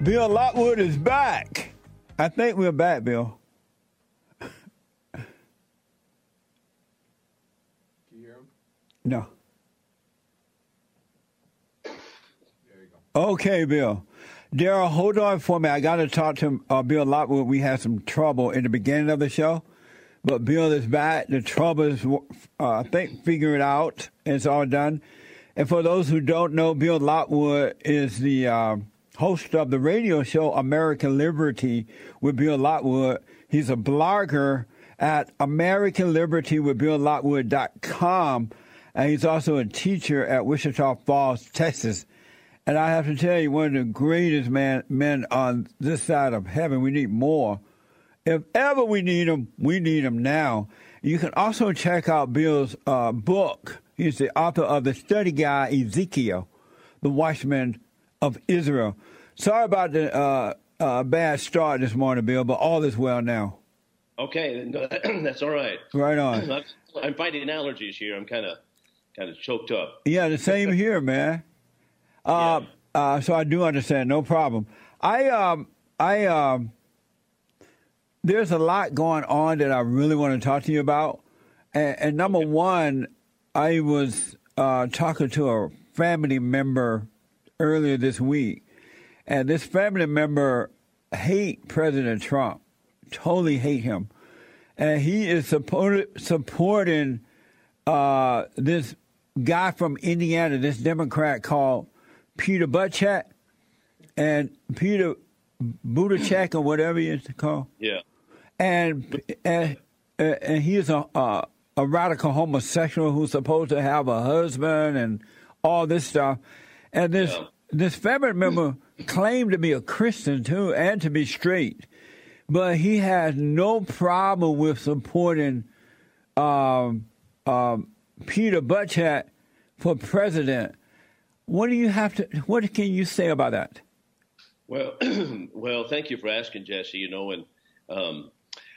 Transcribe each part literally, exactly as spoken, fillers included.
Bill Lockwood is back. I think we're back, Bill. Can you hear him? No. There you go. Okay, Bill. Daryl, hold on for me. I got to talk to uh, Bill Lockwood. We had some trouble in the beginning of the show, but Bill is back. The trouble is, uh, I think, figuring it out. It's all done. And for those who don't know, Bill Lockwood is the uh, host of the radio show American Liberty with Bill Lockwood. He's a blogger at American Liberty with Bill Lockwood dot com, and he's also a teacher at Wichita Falls, Texas. And I have to tell you, one of the greatest man, men on this side of heaven. We need more. If ever we need them, we need them now. You can also check out Bill's uh, book. He's the author of The Study Guide, Ezekiel, the Watchman of Israel. Sorry about the uh, uh, bad start this morning, Bill, but all is well now. Okay, that's all right. Right on. I'm, I'm fighting allergies here. I'm kind of kind of choked up. Yeah, the same here, man. Uh, yeah. uh, so I do understand, no problem. I um I um there's a lot going on that I really want to talk to you about, and, and number okay. one, I was uh, talking to a family member earlier this week, and this family member hate President Trump, totally hate him, and he is support, supporting uh, this guy from Indiana, this Democrat called Peter Buttigieg, and Peter Buttigieg or whatever it's called. Yeah. And and, and he's a, a a radical homosexual who's supposed to have a husband and all this stuff. And this yeah. this family member claimed to be a Christian too and to be straight, but he has no problem with supporting um, um, Peter Buttigieg for president. What do you have to? What can you say about that? Well, well, thank you for asking, Jesse. You know, and um,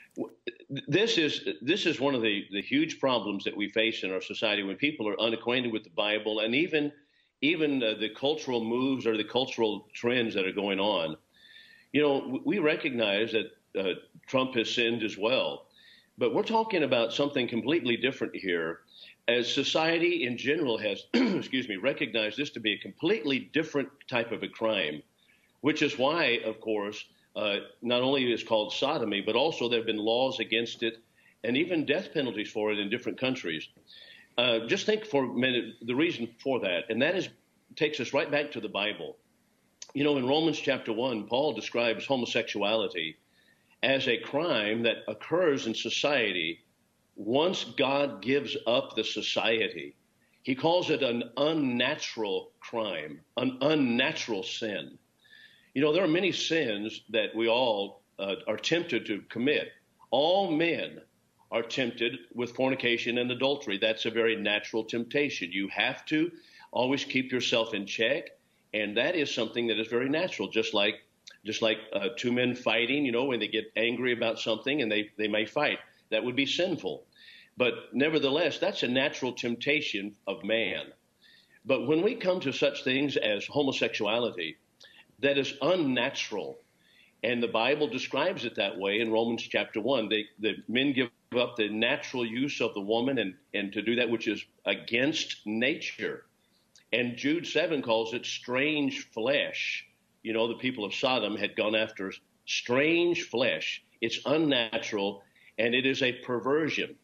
this is this is one of the, the huge problems that we face in our society when people are unacquainted with the Bible and even even uh, the cultural moves or the cultural trends that are going on. You know, we recognize that uh, Trump has sinned as well, but we're talking about something completely different here. As society in general has, excuse me, recognized this to be a completely different type of a crime, which is why, of course, uh, not only is it called sodomy, but also there have been laws against it and even death penalties for it in different countries. Uh, just think for a minute the reason for that, and that is takes us right back to the Bible. You know, in Romans chapter one, Paul describes homosexuality as a crime that occurs in society once God gives up the society. He calls it an unnatural crime, an unnatural sin. You know, there are many sins that we all uh, are tempted to commit. All men are tempted with fornication and adultery. That's a very natural temptation. You have to always keep yourself in check, and that is something that is very natural, just like just like uh, two men fighting, you know, when they get angry about something and they, they may fight. That would be sinful. But nevertheless, that's a natural temptation of man. But when we come to such things as homosexuality, that is unnatural. And the Bible describes it that way in Romans chapter one. They, the men give up the natural use of the woman and, and to do that which is against nature. And Jude seven calls it strange flesh. You know, the people of Sodom had gone after strange flesh. It's unnatural, and it is a perversion.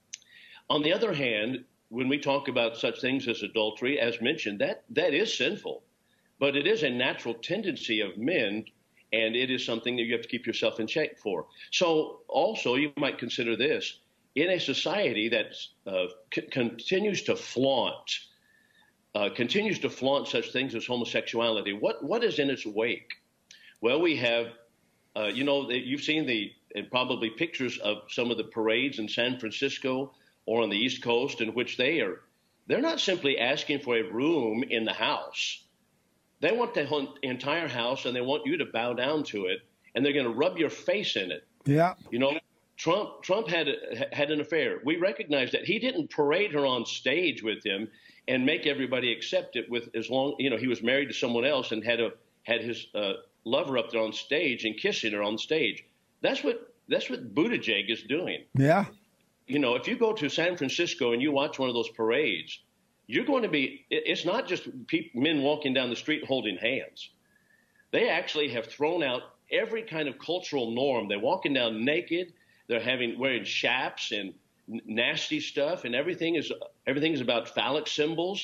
On the other hand, when we talk about such things as adultery, as mentioned, that that is sinful. But it is a natural tendency of men, and it is something that you have to keep yourself in check for. So also you might consider this. In a society that uh, c- continues to flaunt, uh, continues to flaunt such things as homosexuality, what what is in its wake? Well, we have, uh, you know, you've seen the and probably pictures of some of the parades in San Francisco or on the East Coast in which they are, they're not simply asking for a room in the house. They want the whole entire house, and they want you to bow down to it, and they're going to rub your face in it. Yeah. You know, Trump Trump had a, had an affair. We recognize that. He didn't parade her on stage with him and make everybody accept it with as long, you know, he was married to someone else and had a had his uh, lover up there on stage and kissing her on stage. That's what that's what Buttigieg is doing. Yeah. You know, if you go to San Francisco and you watch one of those parades, you're going to be – it's not just people, men walking down the street holding hands. They actually have thrown out every kind of cultural norm. They're walking down naked. They're having wearing chaps and nasty stuff, and everything is everything is about phallic symbols.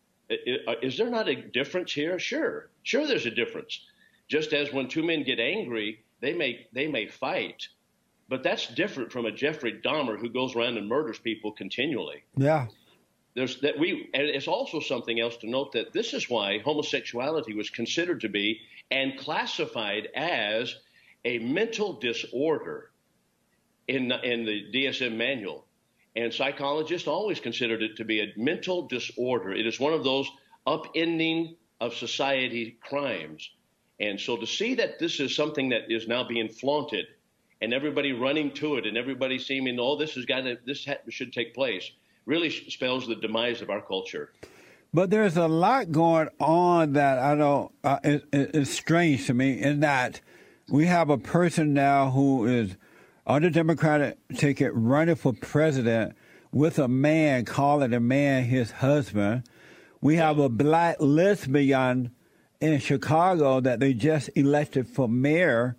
Is there not a difference here? Sure, sure, there's a difference. Just as when two men get angry, they may they may fight, but that's different from a Jeffrey Dahmer who goes around and murders people continually. Yeah. There's that we, and it's also something else to note that this is why homosexuality was considered to be and classified as a mental disorder in in the D S M manual. And psychologists always considered it to be a mental disorder. It is one of those upending of society crimes. And so to see that this is something that is now being flaunted and everybody running to it and everybody seeming, oh, this has got to, this ha- should take place, really spells the demise of our culture. But there's a lot going on that I don't, uh, it, it, it's strange to me in that we have a person now who is on the Democratic ticket running for president with a man calling a man his husband. We have a black lesbian in Chicago that they just elected for mayor.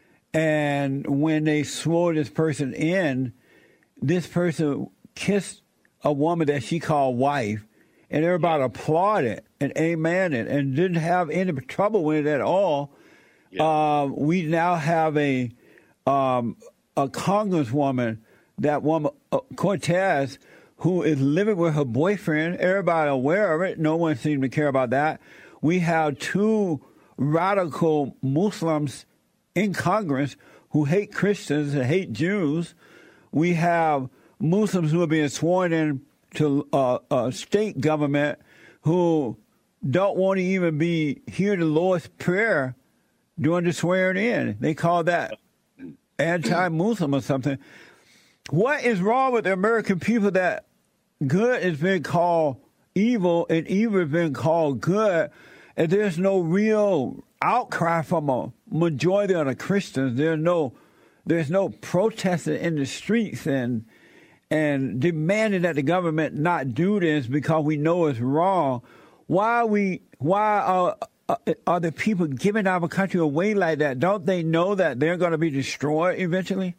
And when they swore this person in, this person kissed a woman that she called wife, and everybody applauded and amen it and didn't have any trouble with it at all. Yeah. Uh, we now have a um, a congresswoman, that woman, uh, Cortez, who is living with her boyfriend. Everybody aware of it. No one seems to care about that. We have two radical Muslims in Congress who hate Christians and hate Jews. We have Muslims who are being sworn in to uh, a state government who don't want to even be hear the Lord's Prayer during the swearing in. They call that anti-Muslim or something. What is wrong with the American people that good has been called evil and evil has been called good, and there's no real outcry from a majority of the Christians? There's no, there's no protesting in the streets and and demanding that the government not do this because we know it's wrong. Why are we? Why are are the people giving our country away like that? Don't they know that they're going to be destroyed eventually?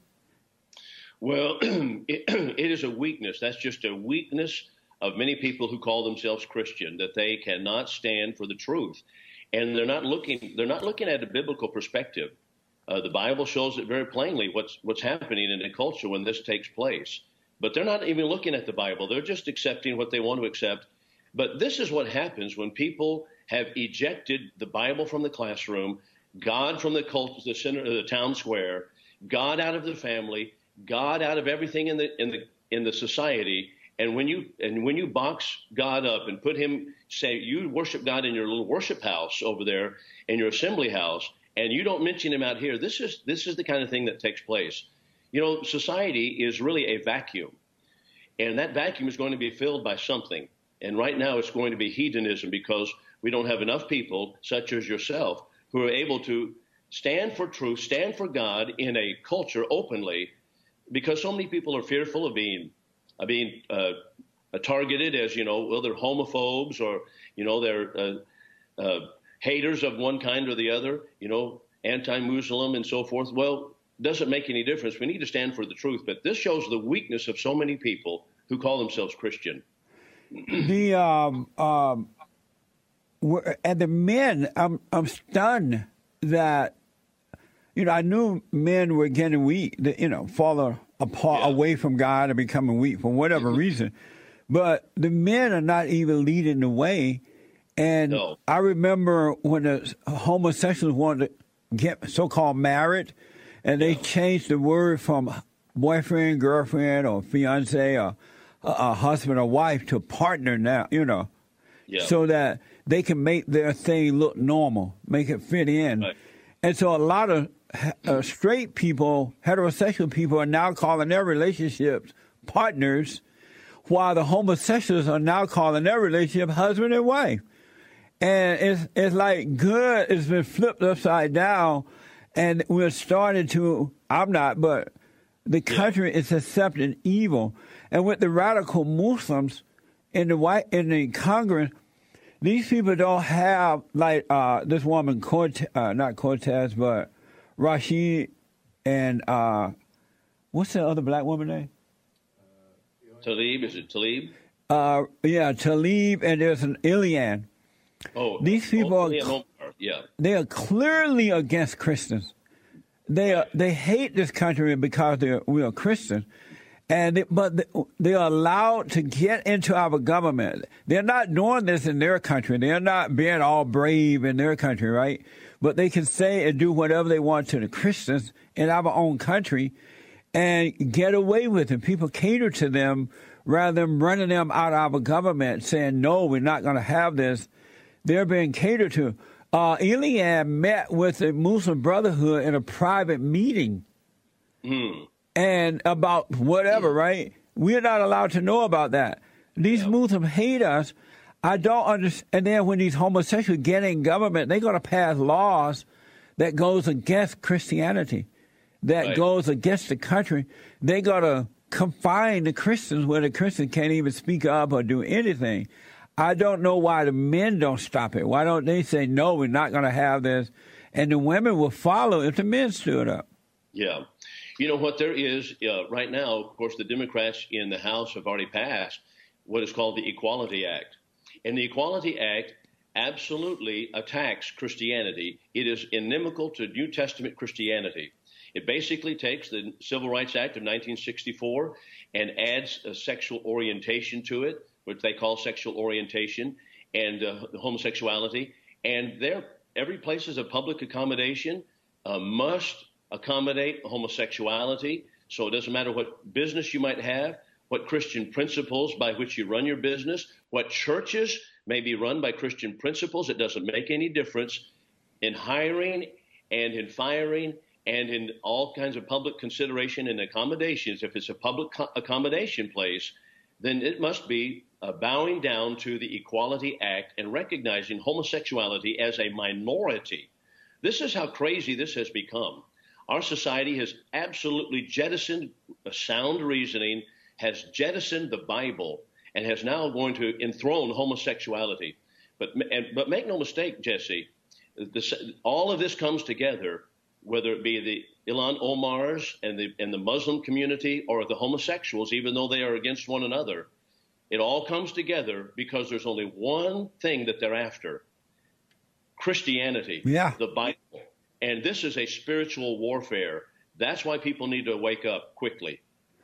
Well, it, it is a weakness. That's just a weakness of many people who call themselves Christian, that they cannot stand for the truth, and they're not looking. They're not looking at a biblical perspective. Uh, the Bible shows it very plainly what's what's happening in a culture when this takes place. But they're not even looking at the Bible. They're just accepting what they want to accept. But this is what happens when people have ejected the Bible from the classroom, God from the cult, the center of the town square, God out of the family, God out of everything in the in the in the society. And when you and when you box God up and put him, say you worship God in your little worship house over there in your assembly house, and you don't mention him out here, this is this is the kind of thing that takes place. You know, society is really a vacuum, and that vacuum is going to be filled by something. And right now it's going to be hedonism, because we don't have enough people, such as yourself, who are able to stand for truth, stand for God in a culture openly, because so many people are fearful of being of being uh, targeted as, you know, well, they're homophobes, or, you know, they're uh, uh, haters of one kind or the other, you know, anti-Muslim and so forth. Well, doesn't make any difference. We need to stand for the truth. But this shows the weakness of so many people who call themselves Christian. The um, um, and the men, I'm I'm stunned that, you know, I knew men were getting weak, you know, falling apart, yeah. away from God and becoming weak for whatever mm-hmm. reason. But the men are not even leading the way. And no. I remember when the homosexuals wanted to get so-called married, and they changed the word from boyfriend, girlfriend, or fiance, or a, a husband or wife to partner now, you know, yeah. so that they can make their thing look normal, make it fit in. Right. And so a lot of uh, straight people, heterosexual people, are now calling their relationships partners, while the homosexuals are now calling their relationship husband and wife. And it's it's like good has been flipped upside down, and we're starting to. I'm not, but the country yeah. is accepting evil, and with the radical Muslims in the white in the Congress, these people don't have like uh, this woman Cortez, uh, not Cortez, but Rashid, and uh, what's the other black woman name? Tlaib, is it Tlaib? Uh, yeah, Tlaib, and there's an Elian. Oh, these people oh, are, Omar, yeah. They are clearly against Christians. They are, they hate this country because they are, we are Christians, and they, but they, they are allowed to get into our government. They're not doing this in their country. They're not being all brave in their country, right? But they can say and do whatever they want to the Christians in our own country and get away with it. People cater to them rather than running them out of our government, saying, no, we're not going to have this. They're being catered to. Uh, Elian met with the Muslim Brotherhood in a private meeting mm. and about whatever, mm. right? We're not allowed to know about that. These yeah. Muslims hate us. I don't understand. And then when these homosexuals get in government, they're going to pass laws that goes against Christianity, that right. goes against the country. They're going to confine the Christians where the Christians can't even speak up or do anything. I don't know why the men don't stop it. Why don't they say, no, we're not going to have this? And the women will follow if the men stood up. Yeah. You know what there is uh, right now, of course, the Democrats in the House have already passed what is called the Equality Act. And the Equality Act absolutely attacks Christianity. It is inimical to New Testament Christianity. It basically takes the Civil Rights Act of nineteen sixty-four and adds a sexual orientation to it, which they call sexual orientation, and uh, homosexuality. And there, every places of public accommodation uh, must accommodate homosexuality. So it doesn't matter what business you might have, what Christian principles by which you run your business, what churches may be run by Christian principles. It doesn't make any difference in hiring and in firing and in all kinds of public consideration and accommodations. If it's a public co- accommodation place, then it must be uh, bowing down to the Equality Act and recognizing homosexuality as a minority. This is how crazy this has become. Our society has absolutely jettisoned a sound reasoning, has jettisoned the Bible, and has now going to enthrone homosexuality. But and, but make no mistake, Jesse, this, all of this comes together, whether it be the Ilhan Omars and the and the Muslim community or the homosexuals, even though they are against one another. It all comes together because there's only one thing that they're after: Christianity, yeah. the Bible. And this is a spiritual warfare. That's why people need to wake up quickly.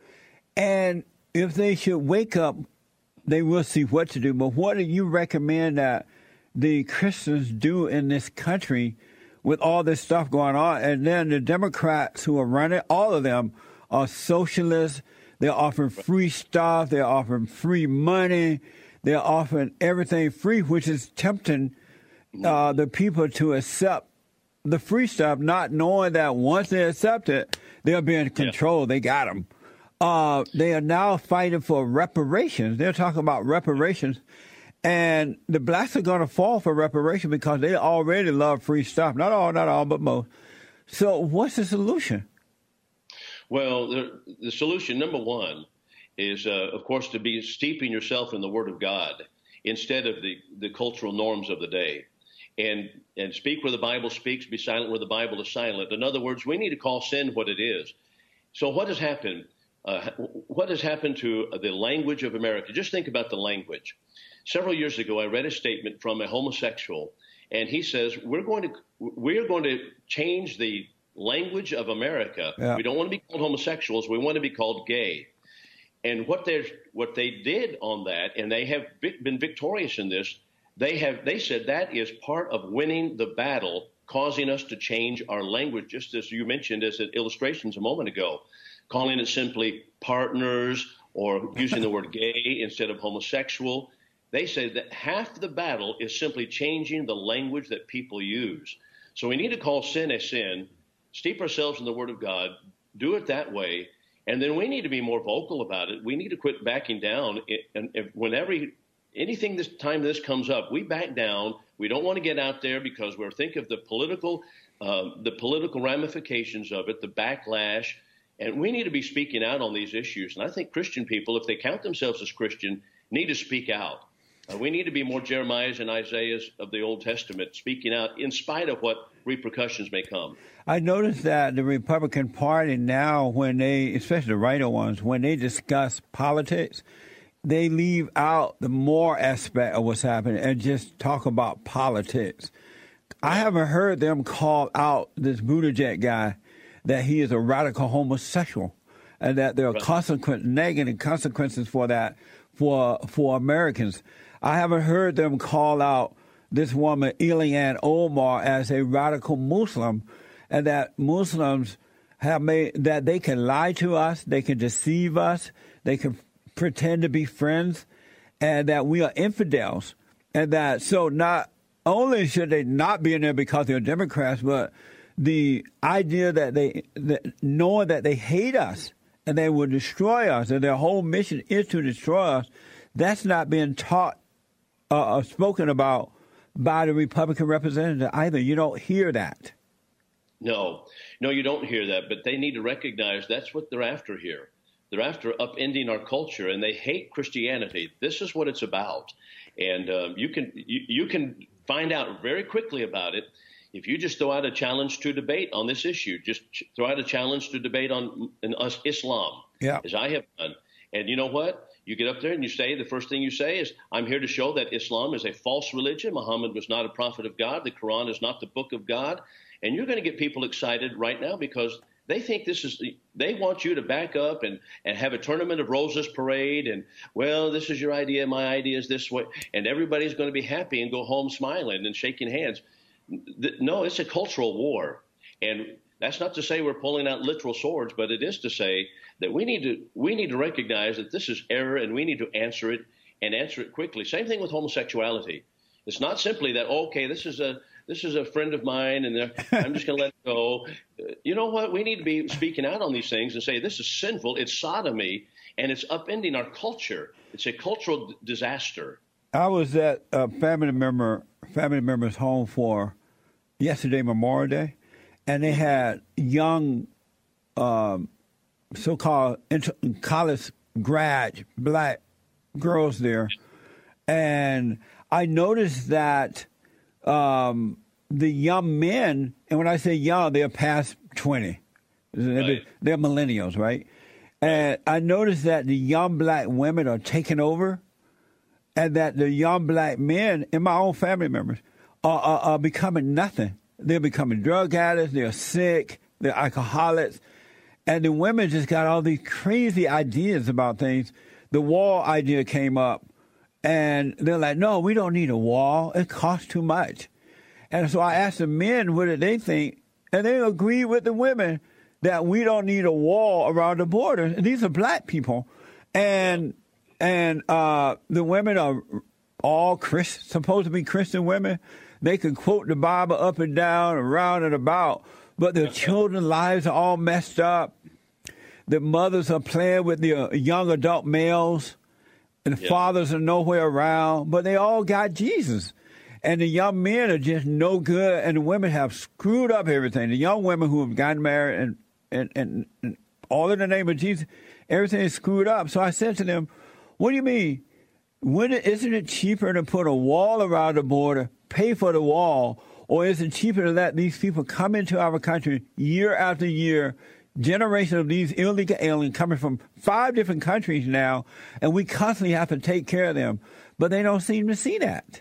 And if they should wake up, they will see what to do. But what do you recommend that the Christians do in this country with all this stuff going on? And then the Democrats who are running, all of them are socialists. They're offering free stuff. They're offering free money. They're offering everything free, which is tempting uh, the people to accept the free stuff, not knowing that once they accept it, they'll be in control. Yeah. They got them. Uh, they are now fighting for reparations. They're talking about reparations. And the blacks are going to fall for reparations because they already love free stuff. Not all, not all, but most. So what's the solution? Well, the, the solution, number one, is, uh, of course, to be steeping yourself in the Word of God instead of the, the cultural norms of the day. And and speak where the Bible speaks, be silent where the Bible is silent. In other words, we need to call sin what it is. So what has happened? Uh, what has happened to the language of America? Just think about the language. Several years ago, I read a statement from a homosexual, and he says, we're going to we're going to change the language of America. Yeah. We don't want to be called homosexuals. We want to be called gay. And what they what they did on that, and they have been victorious in this, They have. They said that is part of winning the battle, causing us to change our language, just as you mentioned as illustrations a moment ago, calling it simply partners or using the word gay instead of homosexual. They say that half the battle is simply changing the language that people use. So we need to call sin a sin, steep ourselves in the Word of God, do it that way, and then we need to be more vocal about it. We need to quit backing down. And whenever anything this time this comes up, we back down. We don't want to get out there because we're thinking of the political, um, the political ramifications of it, the backlash, and we need to be speaking out on these issues. And I think Christian people, if they count themselves as Christian, need to speak out. Uh, we need to be more Jeremiah's and Isaiah's of the Old Testament, speaking out in spite of what repercussions may come. I noticed that the Republican Party now, when they, especially the righter ones, when they discuss politics, they leave out the moral aspect of what's happening and just talk about politics. I haven't heard them call out this Buttigieg guy that he is a radical homosexual and that there are right. consequent, negative consequences for that for for Americans. I haven't heard them call out this woman, Ilhan Omar, as a radical Muslim, and that Muslims have made that they can lie to us, they can deceive us, they can pretend to be friends, and that we are infidels, and that so not only should they not be in there because they're Democrats, but the idea that they, that knowing that they hate us and they will destroy us, and their whole mission is to destroy us, that's not being taught uh, or spoken about by the Republican representative either. You don't hear that. No, no, you don't hear that, but they need to recognize that's what they're after here. They're after upending our culture, and they hate Christianity. This is what it's about, and um, you can you, you can find out very quickly about it if you just throw out a challenge to debate on this issue. Just throw out a challenge to debate on in Islam, yeah. as I have done. And you know what? You get up there and you say, the first thing you say is, I'm here to show that Islam is a false religion. Muhammad was not a prophet of God. The Quran is not the book of God. And you're going to get people excited right now because they think this is, they want you to back up and, and have a tournament of roses parade. And, well, this is your idea. My idea is this way. And everybody's going to be happy and go home smiling and shaking hands. No, it's a cultural war. And that's not to say we're pulling out literal swords, but it is to say that we need to we need to recognize that this is error and we need to answer it and answer it quickly. Same thing with homosexuality. It's not simply that, okay, this is a this is a friend of mine and I'm just going to let it go. You know what? We need to be speaking out on these things and say this is sinful. It's sodomy and it's upending our culture. It's a cultural disaster. I was at a family member family member's home for yesterday, Memorial Day, and they had young um, so-called inter- college grad black girls there. And I noticed that um, the young men, and when I say young, they're past twenty. Right. They're millennials, right? And I noticed that the young black women are taking over and that the young black men, and my own family members, are, are, are becoming nothing. They're becoming drug addicts, they're sick, they're alcoholics. And the women just got all these crazy ideas about things. The wall idea came up, and they're like, no, we don't need a wall. It costs too much. And so I asked the men what did they think, and they agreed with the women that we don't need a wall around the border. And these are black people. And and uh, the women are all Christ, supposed to be Christian women. They can quote the Bible up and down, around and about, but their children's lives are all messed up. The mothers are playing with the young adult males, and the yeah. fathers are nowhere around, but they all got Jesus. And the young men are just no good, and the women have screwed up everything. The young women who have gotten married, and, and, and, and all in the name of Jesus, everything is screwed up. So I said to them, what do you mean? When, isn't it cheaper to put a wall around the border, pay for the wall, or is it cheaper to let these people come into our country year after year, generations of these illegal aliens coming from five different countries now, and we constantly have to take care of them? But they don't seem to see that.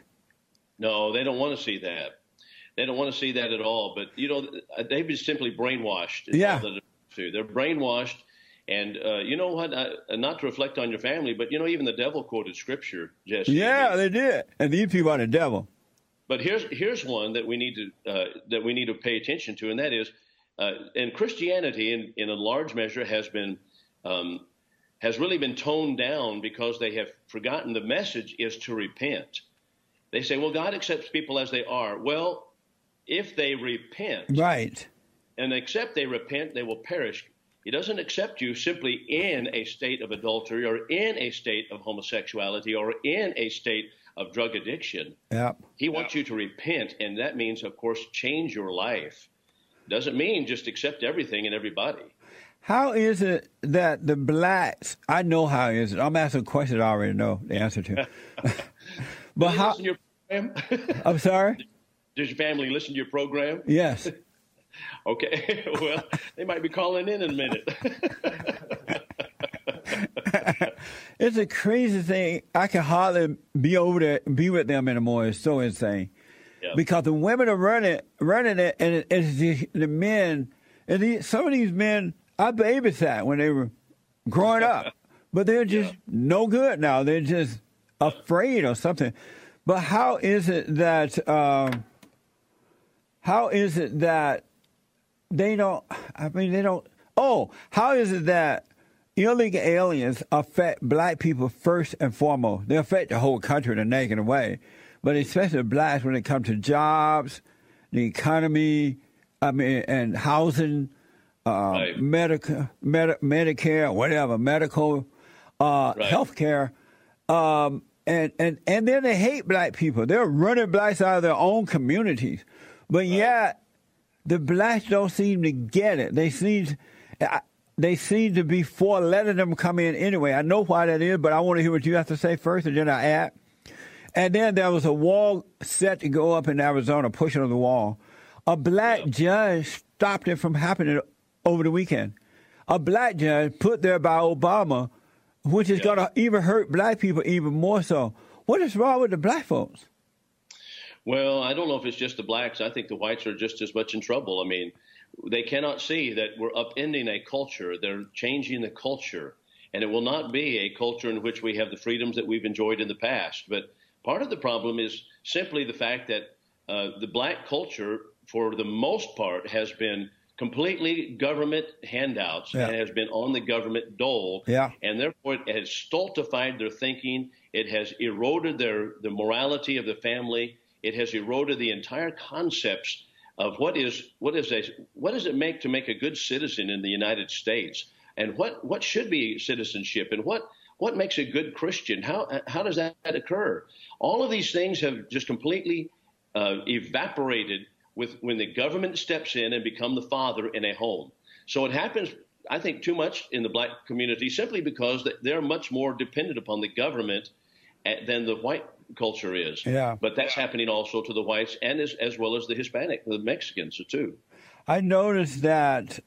No, they don't want to see that. They don't want to see that at all. But, you know, they've been simply brainwashed. Yeah. They're brainwashed. And uh, you know what? I, not to reflect on your family, but, you know, even the devil quoted scripture, Jesse. Yeah, they did. And these people are the devil. But here's here's one that we need to uh, that we need to pay attention to, and that is, uh, and Christianity, in, in a large measure, has been um, has really been toned down because they have forgotten the message is to repent. They say, well, God accepts people as they are. Well, if they repent, right, and except they repent, they will perish. He doesn't accept you simply in a state of adultery or in a state of homosexuality or in a state of drug addiction. Yep. He wants you to repent, and that means, of course, change your life. Doesn't mean just accept everything and everybody. How is it that the blacks, I know how it is. I'm asking a question I already know the answer to. But how? Listen to your program? I'm sorry? Does your family listen to your program? Yes. Okay. Well, they might be calling in in a minute. It's a crazy thing. I can hardly be over there, be with them anymore. It's so insane. Yeah. Because the women are running, running it, and it, it's the, the men. And the, some of these men, I babysat when they were growing up, but they're just yeah. no good now. They're just afraid or something. But how is it that? Um, how is it that they don't? I mean, they don't. Oh, how is it that illegal aliens affect black people first and foremost? They affect the whole country in a negative way, but especially blacks when it comes to jobs, the economy, I mean, and housing, uh, right. medical, med- Medicare, whatever, medical, uh, right. health care. Um, and, and, and then they hate black people. They're running blacks out of their own communities. But right. yet, the blacks don't seem to get it. They seem, they seem to be for letting them come in anyway. I know why that is, but I want to hear what you have to say first, and then I add. And then there was a wall set to go up in Arizona, pushing on the wall. A black yeah. judge stopped it from happening over the weekend. A black judge put there by Obama, which is yeah. going to even hurt black people even more so. What is wrong with the black folks? Well, I don't know if it's just the blacks. I think the whites are just as much in trouble. I mean, they cannot see that we're upending a culture. They're changing the culture. And it will not be a culture in which we have the freedoms that we've enjoyed in the past. But part of the problem is simply the fact that uh, the black culture, for the most part, has been completely government handouts yeah. and has been on the government dole. Yeah. And therefore, it has stultified their thinking. It has eroded their the morality of the family. It has eroded the entire concepts of what is what is a what does it make to make a good citizen in the United States, and what, what should be citizenship, and what what makes a good Christian? How how does that occur? All of these things have just completely uh, evaporated with when the government steps in and become the father in a home. So it happens, I think, too much in the black community simply because they're much more dependent upon the government than the white culture is. Yeah. But that's happening also to the whites and as, as well as the Hispanic, the Mexicans too. I noticed that,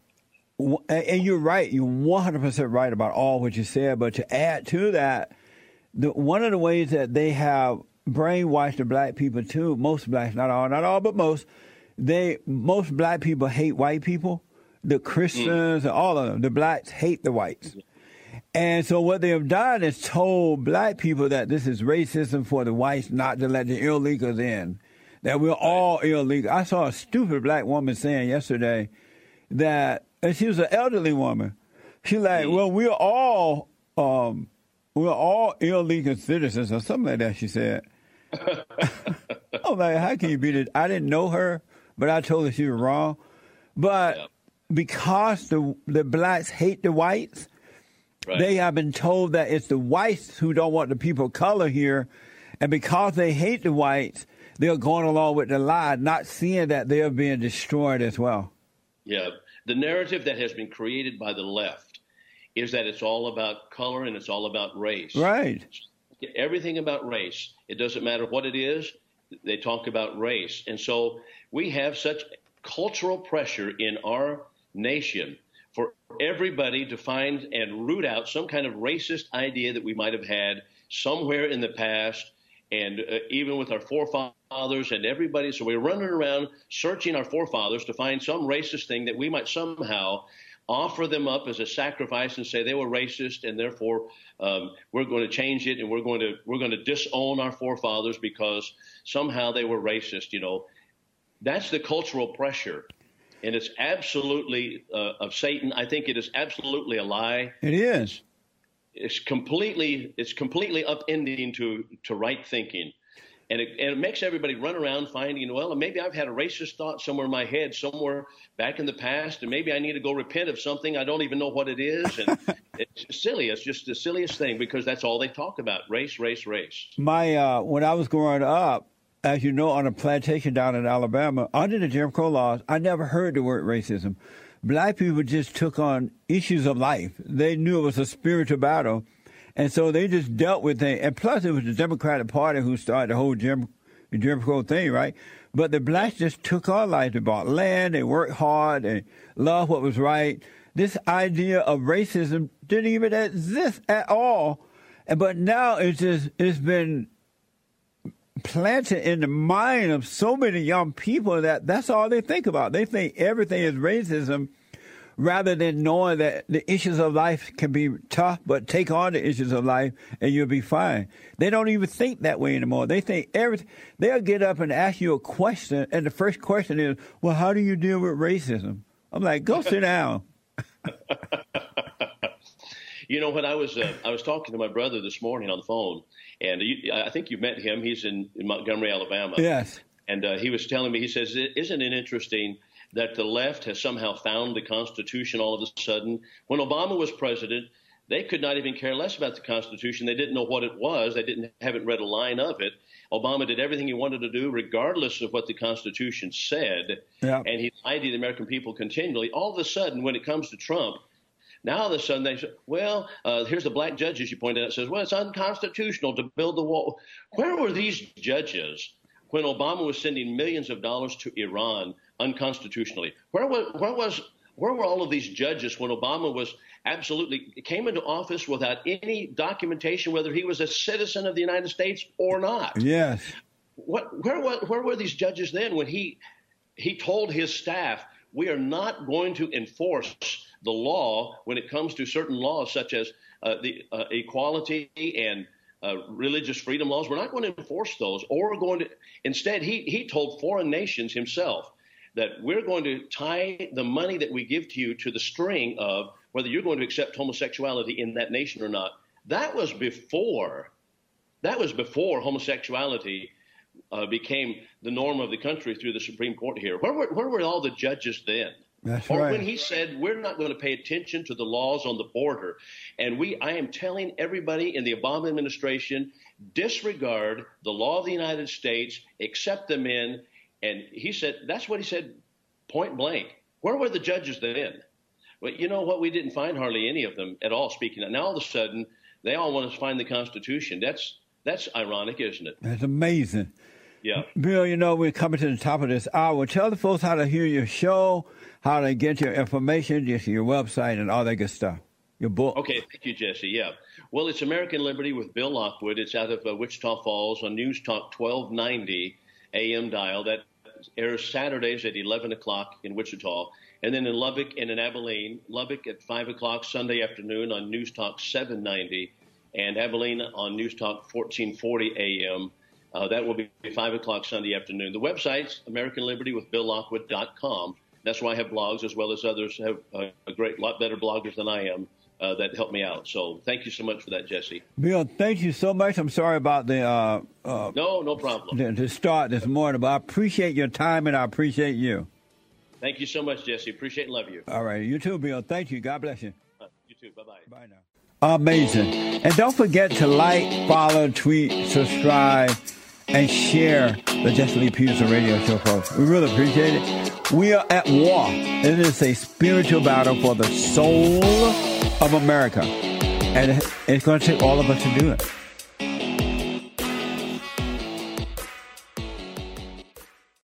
and you're right, you're one hundred percent right about all what you said, but to add to that, the, one of the ways that they have brainwashed the black people too, most blacks, not all, not all, but most, they most black people hate white people, the Christians, mm. and all of them. The blacks hate the whites. And so what they have done is told black people that this is racism for the whites not to let the illegals in, that we're all illegal. I saw a stupid black woman saying yesterday that, and she was an elderly woman, she like, mm. well, we're all, um, we're all illegal citizens or something like that, she said. I'm like, how can you beat it? I didn't know her, but I told her she was wrong. But yeah. because the the blacks hate the whites, right. they have been told that it's the whites who don't want the people of color here. And because they hate the whites, they're going along with the lie, not seeing that they're being destroyed as well. Yeah. The narrative that has been created by the left is that it's all about color and it's all about race. Right. Everything about race. It doesn't matter what it is. They talk about race. And so we have such cultural pressure in our nation for everybody to find and root out some kind of racist idea that we might have had somewhere in the past, and uh, even with our forefathers and everybody. So we're running around searching our forefathers to find some racist thing that we might somehow offer them up as a sacrifice and say they were racist, and therefore um, we're going to change it, and we're going to we're going to disown our forefathers because somehow they were racist. You know, that's the cultural pressure, and it's absolutely uh, of Satan. I think it is absolutely a lie. It is. It's completely it's completely upending to to right thinking. And it, and it makes everybody run around finding, well, maybe I've had a racist thought somewhere in my head somewhere back in the past, and maybe I need to go repent of something. I don't even know what it is. And it's silly. It's just the silliest thing because that's all they talk about, race, race, race. My uh, when I was growing up, as you know, on a plantation down in Alabama, under the Jim Crow laws, I never heard the word racism. Black people just took on issues of life. They knew it was a spiritual battle. And so they just dealt with it. And plus, it was the Democratic Party who started the whole Jim, Jim Crow thing, right? But the blacks just took on life. They bought land. They worked hard. They loved what was right. This idea of racism didn't even exist at all. And But now it's just, it's been planted in the mind of so many young people that that's all they think about. They think everything is racism, rather than knowing that the issues of life can be tough, but take on the issues of life and you'll be fine. They don't even think that way anymore. They think everything. They'll get up and ask you a question, and the first question is, well, how do you deal with racism? I'm like, go sit down. You know what? I was uh, I was talking to my brother this morning on the phone, and you, I think you've met him. He's in, in Montgomery, Alabama. Yes. And uh, he was telling me, he says, isn't it interesting that the left has somehow found the Constitution all of a sudden? When Obama was president, they could not even care less about the Constitution. They didn't know what it was. They didn't haven't read a line of it. Obama did everything he wanted to do, regardless of what the Constitution said. Yeah. And he lied to the American people continually. All of a sudden, when it comes to Trump, now all of a sudden they say, well, uh, here's the black judges you pointed out, says, well, it's unconstitutional to build the wall. Where were these judges when Obama was sending millions of dollars to Iran unconstitutionally? Where was, where was, where were all of these judges when Obama was absolutely came into office without any documentation whether he was a citizen of the United States or not? Yes. What, where, where, where were these judges then when he he told his staff, we are not going to enforce the law when it comes to certain laws such as uh, the uh, equality and Uh, religious freedom laws. We're not going to enforce those, or we're going to instead he he told foreign nations himself that we're going to tie the money that we give to you to the string of whether you're going to accept homosexuality in that nation or not. That was before that was before homosexuality uh, became the norm of the country through the Supreme Court here. Where were, where were all the judges then? That's or right. when he said we're not going to pay attention to the laws on the border. And we, I am telling everybody in the Obama administration, disregard the law of the United States, accept them in. And he said, that's what he said, point blank. Where were the judges then? Well, you know what? We didn't find hardly any of them at all speaking. Now all of a sudden, they all want to find the Constitution. That's that's ironic, isn't it? That's amazing. Yeah. Bill, you know, we're coming to the top of this hour. Tell the folks how to hear your show, how to get your information, just your website and all that good stuff. Your book. Okay, thank you, Jesse. Yeah. Well, it's American Liberty with Bill Lockwood. It's out of uh, Wichita Falls on News Talk twelve ninety A M dial. That airs Saturdays at eleven o'clock in Wichita. And then in Lubbock and in Abilene, Lubbock at five o'clock Sunday afternoon on News Talk seven ninety, and Abilene on News Talk fourteen forty A M. Uh, that will be five o'clock Sunday afternoon. The website's American Liberty with Bill Lockwood dot com. That's why I have blogs, as well as others have uh, a great lot better bloggers than I am uh, that help me out. So thank you so much for that, Jesse. Bill, thank you so much. I'm sorry about the uh, uh, no, no problem. The, the start this morning, but I appreciate your time and I appreciate you. Thank you so much, Jesse. Appreciate and love you. All right, you too, Bill. Thank you. God bless you. Uh, you too. Bye bye. Bye now. Amazing, and don't forget to like, follow, tweet, subscribe, and share the Jesse Lee Peterson Radio Show, folks. We really appreciate it. We are at war. It is a spiritual battle for the soul of America. And it's going to take all of us to do it.